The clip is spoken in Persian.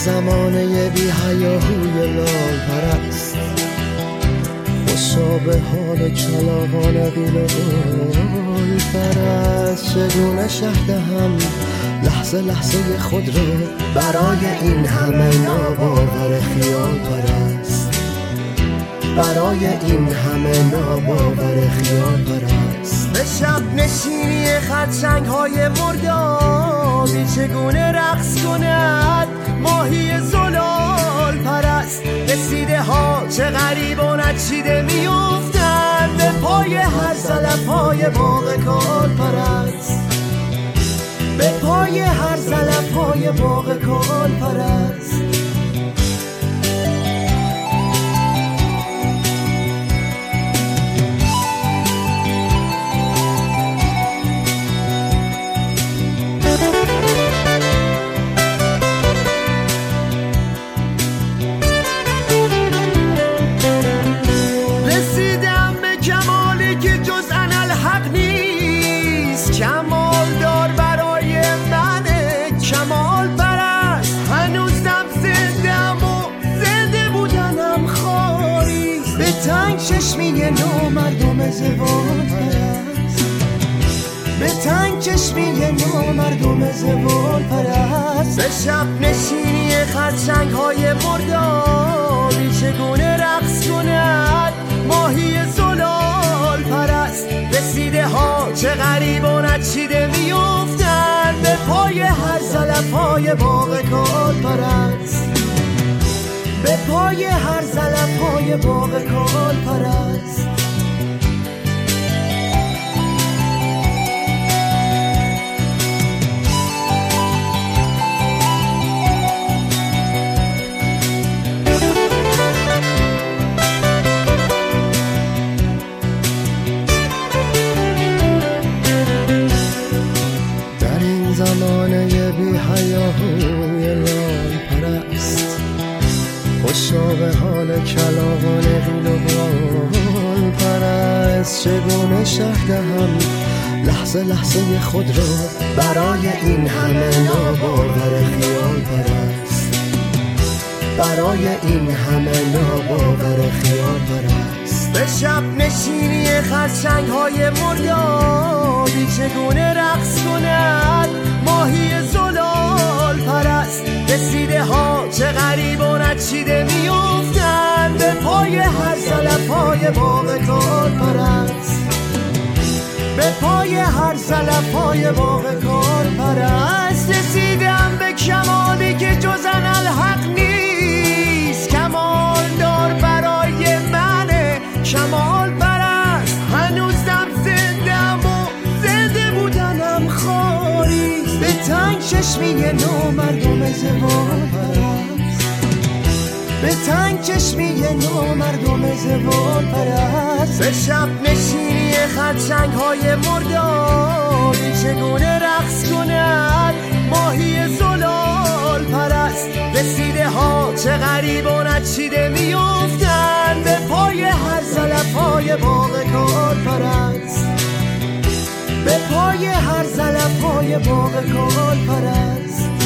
زمانه بی هیاهوی لال پرست، خوشا به حال کلاغان قیل و قول پرست. چگونه شهد هم لحظه لحظه خود را برای این همه ناباور خیال پرست، برای این همه ناباور خیال پرست. به شب نشینی خرچنگ های مردابی چگونه رقص کند ماهی زلال پرست. رسیده ها چه غریب و نچیده میافتند به پای هر زلفهای باغ کال پرست، به پای هر زلفهای باغ کال پرست. چشمی نو مردم زوال پرست، به تنگ چشمی نو مردم زوال پرست. به شب نشینی خرچنگ های مردابی چگونه رقص کند ماهی زلال پرست. رسیده ها چه غریب و نچیده میافتند به پای هر زلفهای باغ کال پرست، به پای هر زلفهای باغ کال پرست. در این زمانه بی هیاهوی لال پرست، خوشا به حال کلاغان قیل و قال پرست. چگونه شهد هم لحظه لحظه خود را برای این همه ناباور خیال پرست، برای این همه ناباور خیال پرست. به شب نشینی خرچنگ های مردابی چگونه رقص کند ماهی زلال پرست. رسیده ها چه غریب و نچیده میافتند به پای هر زلفهای باغ کال پرست، به پای هر زلفهای باغ کال پرست. رسیدم به کمالی که جز انالحق نیست، کمال دار برای من کمال پرست. هنوزم زندم و زنده بودنم خالی، به تنگ چشمی نو مردم زوال پرست، به تنگ چشمی نو مردم زوال پرست. به شب نشینی خرچنگ های مردابی چگونه رقص کند ماهی زلال پرست. رسیده ها چه غریب و نچیده میافتند به پای هر زلفهای باغ کال پرست، به پای هر زلفهای باغ کال پرست.